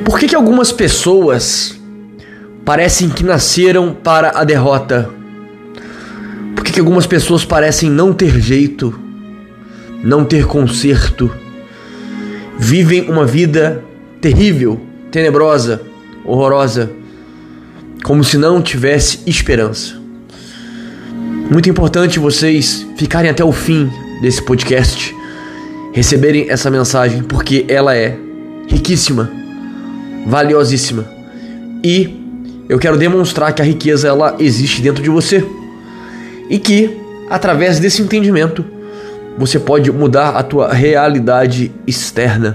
Por que algumas pessoas parecem que nasceram para a derrota? Por que algumas pessoas parecem não ter jeito, não ter conserto? Vivem uma vida terrível, tenebrosa, horrorosa, como se não tivesse esperança. Muito importante vocês ficarem até o fim desse podcast, receberem essa mensagem, porque ela é riquíssima, valiosíssima. E eu quero demonstrar que a riqueza ela existe dentro de você e que, através desse entendimento, você pode mudar a tua realidade externa.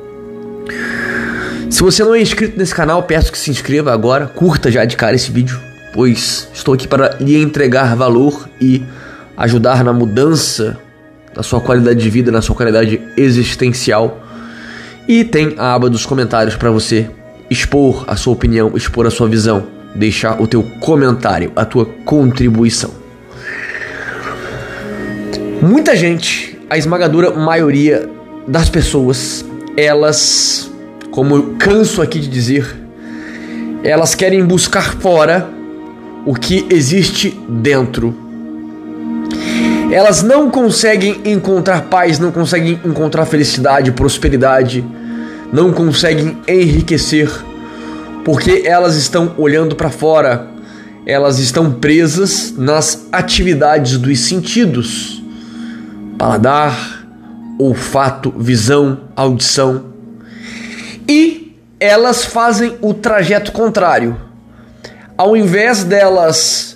Se você não é inscrito nesse canal, peço que se inscreva agora, curta já de cara esse vídeo, pois estou aqui para lhe entregar valor e ajudar na mudança da sua qualidade de vida, na sua qualidade existencial. E tem a aba dos comentários para você expor a sua opinião, expor a sua visão, deixar o teu comentário, a tua contribuição. Muita gente, a esmagadora maioria das pessoas, elas, como eu canso aqui de dizer, elas querem buscar fora o que existe dentro. Elas não conseguem encontrar paz, não conseguem encontrar felicidade, prosperidade, não conseguem enriquecer, porque elas estão olhando para fora, elas estão presas nas atividades dos sentidos: paladar, olfato, visão, audição. E elas fazem o trajeto contrário. Ao invés delas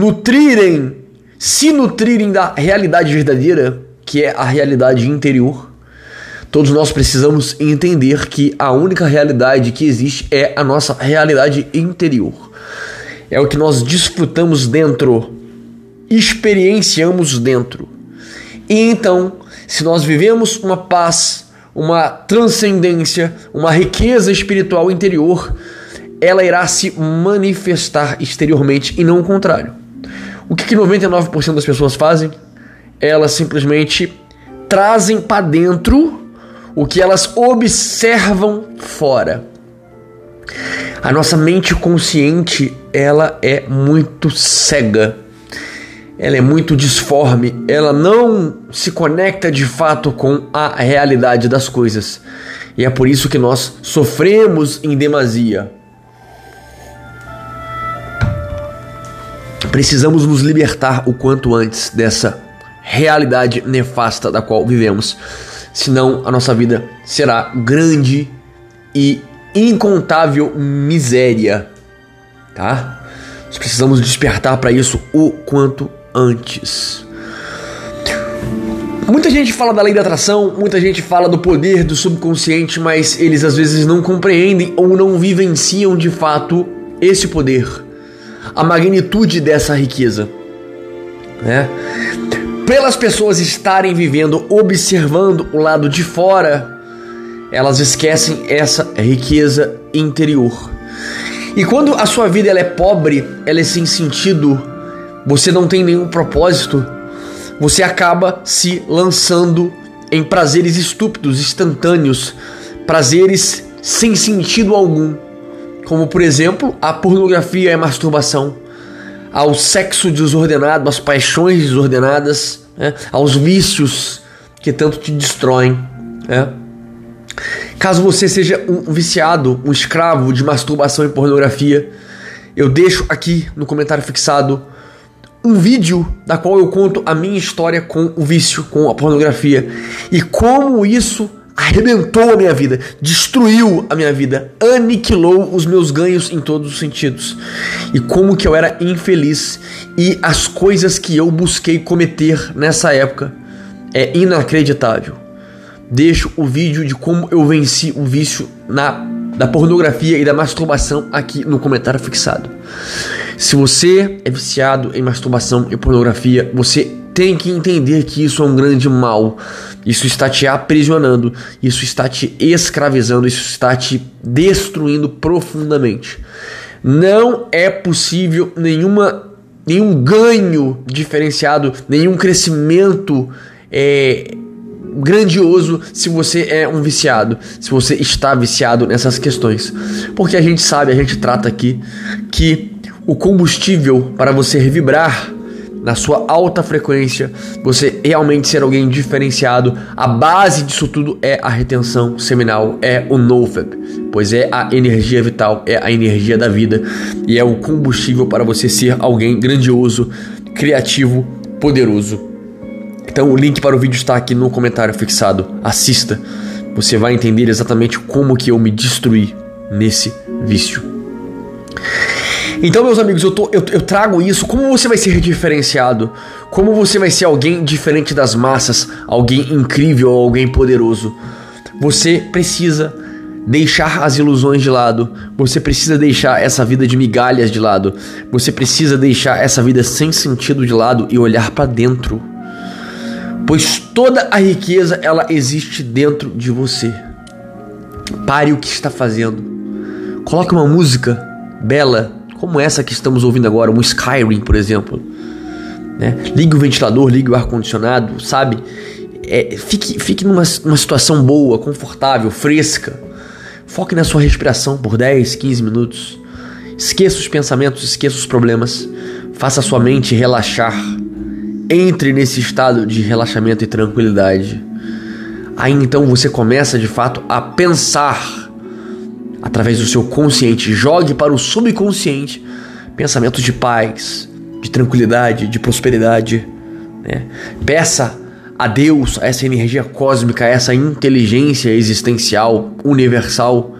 se nutrirem da realidade verdadeira, que é a realidade interior, todos nós precisamos entender que a única realidade que existe é a nossa realidade interior. É o que nós desfrutamos dentro, experienciamos dentro. E então, se nós vivemos uma paz, uma transcendência, uma riqueza espiritual interior, ela irá se manifestar exteriormente e não o contrário. O que 99% das pessoas fazem? Elas simplesmente trazem para dentro o que elas observam fora. A nossa mente consciente, ela é muito cega. Ela é muito disforme, ela não se conecta de fato com a realidade das coisas. E é por isso que nós sofremos em demasia. Precisamos nos libertar o quanto antes dessa realidade nefasta da qual vivemos. Senão a nossa vida será grande e incontável miséria, tá? Nós precisamos despertar para isso o quanto antes. Muita gente fala da lei da atração, muita gente fala do poder do subconsciente, mas eles às vezes não compreendem ou não vivenciam de fato esse poder, a magnitude dessa riqueza, né? Pelas pessoas estarem vivendo, observando o lado de fora, elas esquecem essa riqueza interior. E quando a sua vida ela é pobre, ela é sem sentido, você não tem nenhum propósito, você acaba se lançando em prazeres estúpidos, instantâneos, prazeres sem sentido algum, como por exemplo a pornografia e a masturbação, ao sexo desordenado, às paixões desordenadas, né? Aos vícios que tanto te destroem, né? Caso você seja um viciado, um escravo de masturbação e pornografia, eu deixo aqui no comentário fixado um vídeo da qual eu conto a minha história com o vício, com a pornografia, e como isso arrebentou a minha vida, destruiu a minha vida, aniquilou os meus ganhos em todos os sentidos, e como que eu era infeliz, e as coisas que eu busquei cometer nessa época é inacreditável. Deixo o vídeo de como eu venci o vício da pornografia e da masturbação aqui no comentário fixado. Se você é viciado em masturbação e pornografia, você tem que entender que isso é um grande mal. Isso está te aprisionando, isso está te escravizando, isso está te destruindo profundamente. Não é possível nenhum ganho diferenciado, nenhum crescimento grandioso se você é um viciado, se você está viciado nessas questões. Porque a gente sabe, a gente trata aqui que o combustível para você revibrar na sua alta frequência, você realmente ser alguém diferenciado, a base disso tudo é a retenção seminal, é o NoFap, pois é a energia vital, é a energia da vida e é o combustível para você ser alguém grandioso, criativo, poderoso. Então o link para o vídeo está aqui no comentário fixado, assista, você vai entender exatamente como que eu me destruí nesse vício. Então, meus amigos, eu trago isso. Como você vai ser diferenciado? Como você vai ser alguém diferente das massas? Alguém incrível, alguém poderoso? Você precisa deixar as ilusões de lado. Você precisa deixar essa vida de migalhas de lado. Você precisa deixar essa vida sem sentido de lado e olhar para dentro. Pois toda a riqueza, ela existe dentro de você. Pare o que está fazendo. Coloque uma música bela, como essa que estamos ouvindo agora, um Skyrim, por exemplo, né? Ligue o ventilador, ligue o ar-condicionado, sabe? Fique numa situação boa, confortável, fresca. Foque na sua respiração por 10, 15 minutos. Esqueça os pensamentos, esqueça os problemas. Faça a sua mente relaxar. Entre nesse estado de relaxamento e tranquilidade. Aí então você começa de fato a pensar através do seu consciente. Jogue para o subconsciente pensamentos de paz, de tranquilidade, de prosperidade, né? Peça a Deus, a essa energia cósmica, a essa inteligência existencial, universal,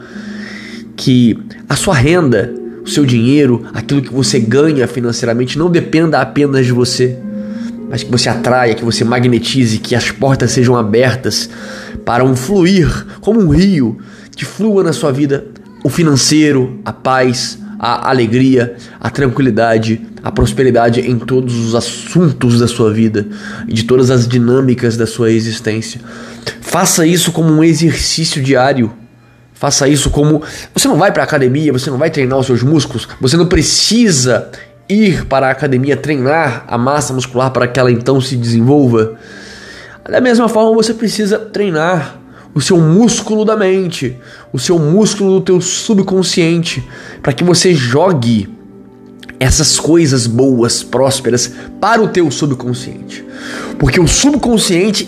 que a sua renda, o seu dinheiro, aquilo que você ganha financeiramente não dependa apenas de você, mas que você atraia, que você magnetize, que as portas sejam abertas para um fluir, como um rio, que flua na sua vida o financeiro, a paz, a alegria, a tranquilidade, a prosperidade em todos os assuntos da sua vida e de todas as dinâmicas da sua existência. Faça isso como um exercício diário. Faça isso como... Você não vai para a academia, você não vai treinar os seus músculos, você não precisa ir para a academia treinar a massa muscular para que ela então se desenvolva. Da mesma forma, você precisa treinar o seu músculo da mente, o seu músculo do teu subconsciente, para que você jogue essas coisas boas, prósperas, para o teu subconsciente. Porque o subconsciente,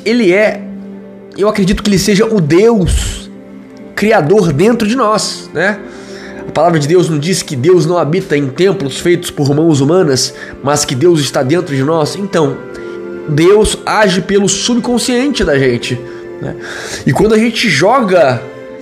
eu acredito que ele seja o Deus criador dentro de nós, né? A palavra de Deus nos diz que Deus não habita em templos feitos por mãos humanas, mas que Deus está dentro de nós. Então, Deus age pelo subconsciente da gente, né? E quando a gente joga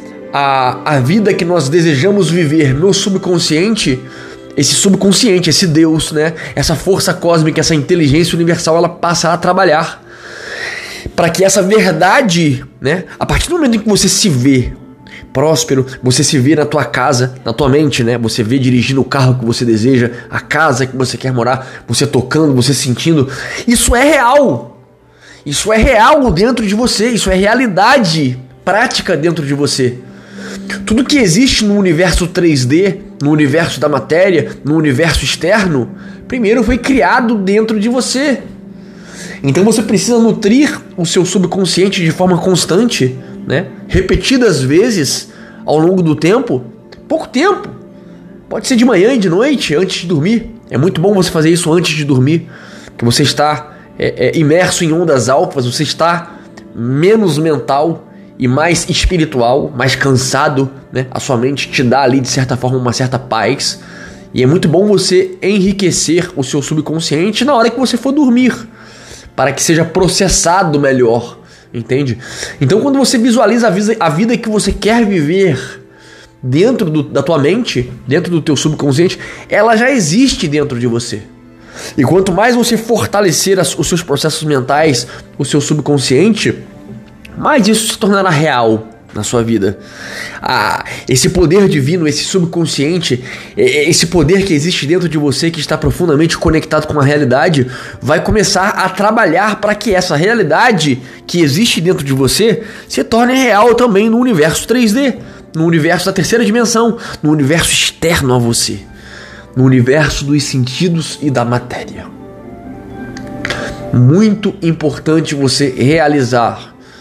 a vida que nós desejamos viver no subconsciente, esse subconsciente, esse Deus, né? Essa força cósmica, essa inteligência universal, ela passa a trabalhar para que essa verdade, né? A partir do momento em que você se vê próspero, você se vê na tua casa, na tua mente, né? Você vê dirigindo o carro que você deseja, a casa que você quer morar, você tocando, você sentindo. Isso é real. Isso é real dentro de você. Isso é realidade prática dentro de você. Tudo que existe no universo 3D, no universo da matéria, no universo externo, primeiro foi criado dentro de você. Então você precisa nutrir o seu subconsciente de forma constante, né? Repetidas vezes ao longo do tempo. Pouco tempo. Pode ser de manhã e de noite, antes de dormir. É muito bom você fazer isso antes de dormir, que você está imerso em ondas alfas, você está menos mental e mais espiritual, mais cansado, né? A sua mente te dá ali, de certa forma, uma certa paz. E é muito bom você enriquecer o seu subconsciente na hora que você for dormir, para que seja processado melhor, entende? Então, quando você visualiza a vida que você quer viver dentro da tua mente, dentro do teu subconsciente, ela já existe dentro de você. E quanto mais você fortalecer os seus processos mentais, o seu subconsciente, mais isso se tornará real na sua vida. Esse poder divino, esse subconsciente, esse poder que existe dentro de você, que está profundamente conectado com a realidade, vai começar a trabalhar para que essa realidade que existe dentro de você se torne real também no universo 3D, no universo da terceira dimensão, no universo externo a você, no universo dos sentidos e da matéria. Muito importante você realizar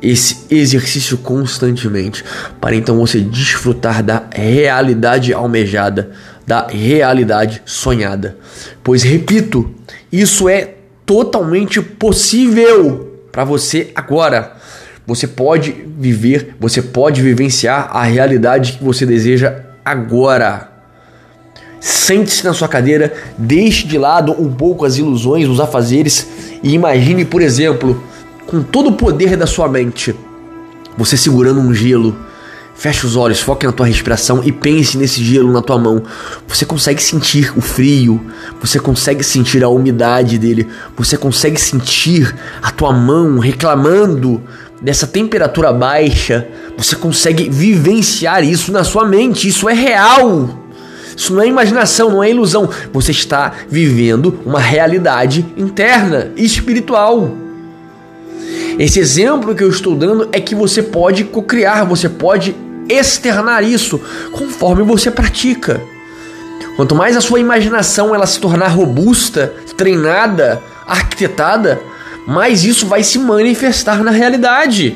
esse exercício constantemente, para então você desfrutar da realidade almejada, da realidade sonhada. Pois, repito, isso é totalmente possível para você agora. Você pode viver, você pode vivenciar a realidade que você deseja agora. Sente-se na sua cadeira, deixe de lado um pouco as ilusões, os afazeres e imagine, por exemplo, com todo o poder da sua mente, você segurando um gelo. Feche os olhos, foque na tua respiração e pense nesse gelo na tua mão. Você consegue sentir o frio, você consegue sentir a umidade dele, você consegue sentir a tua mão reclamando dessa temperatura baixa. Você consegue vivenciar isso na sua mente, isso é real. Isso não é imaginação, não é ilusão. Você está vivendo uma realidade interna, espiritual. Esse exemplo que eu estou dando é que você pode cocriar, você pode externar isso conforme você pratica. Quanto mais a sua imaginação ela se tornar robusta, treinada, arquitetada, mais isso vai se manifestar na realidade.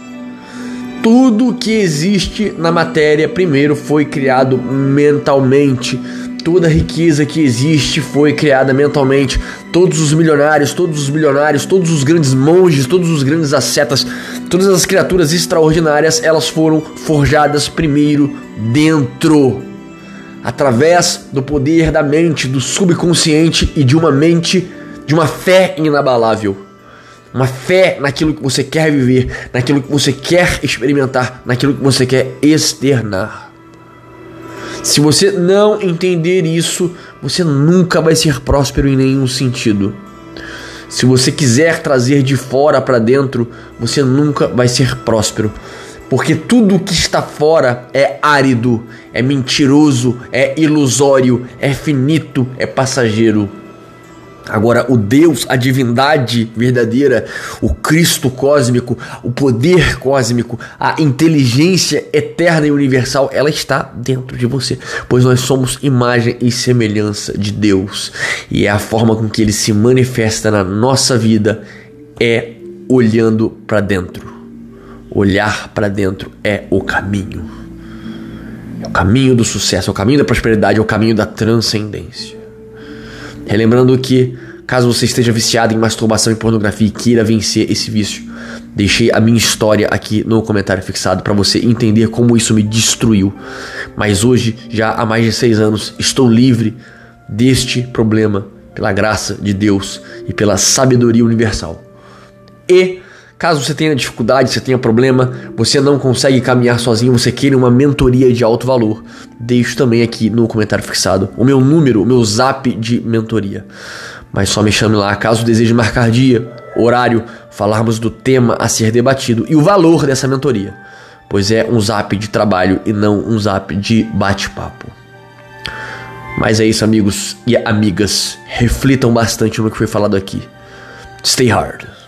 Tudo que existe na matéria primeiro foi criado mentalmente. Toda a riqueza que existe foi criada mentalmente. Todos os milionários, todos os bilionários, todos os grandes monges, todos os grandes ascetas, todas as criaturas extraordinárias, elas foram forjadas primeiro dentro, através do poder da mente, do subconsciente e de uma mente, de uma fé inabalável. Uma fé naquilo que você quer viver, naquilo que você quer experimentar, naquilo que você quer externar. Se você não entender isso, você nunca vai ser próspero em nenhum sentido. Se você quiser trazer de fora para dentro, você nunca vai ser próspero. Porque tudo que está fora é árido, é mentiroso, é ilusório, é finito, é passageiro. Agora, o Deus, a divindade verdadeira, o Cristo cósmico, o poder cósmico, a inteligência eterna e universal, ela está dentro de você, pois nós somos imagem e semelhança de Deus, e é a forma com que ele se manifesta na nossa vida é olhando para dentro. Olhar para dentro é o caminho. É o caminho do sucesso, é o caminho da prosperidade, é o caminho da transcendência. Relembrando que, caso você esteja viciado em masturbação e pornografia e queira vencer esse vício, deixei a minha história aqui no comentário fixado para você entender como isso me destruiu. Mas hoje, já há mais de 6 anos, estou livre deste problema pela graça de Deus e pela sabedoria universal. E caso você tenha dificuldade, você tenha problema, você não consegue caminhar sozinho, você queira uma mentoria de alto valor, deixo também aqui no comentário fixado o meu número, o meu zap de mentoria. Mas só me chame lá caso deseje marcar dia, horário, falarmos do tema a ser debatido e o valor dessa mentoria, pois é um zap de trabalho e não um zap de bate-papo. Mas é isso, amigos e amigas, reflitam bastante no que foi falado aqui. Stay hard.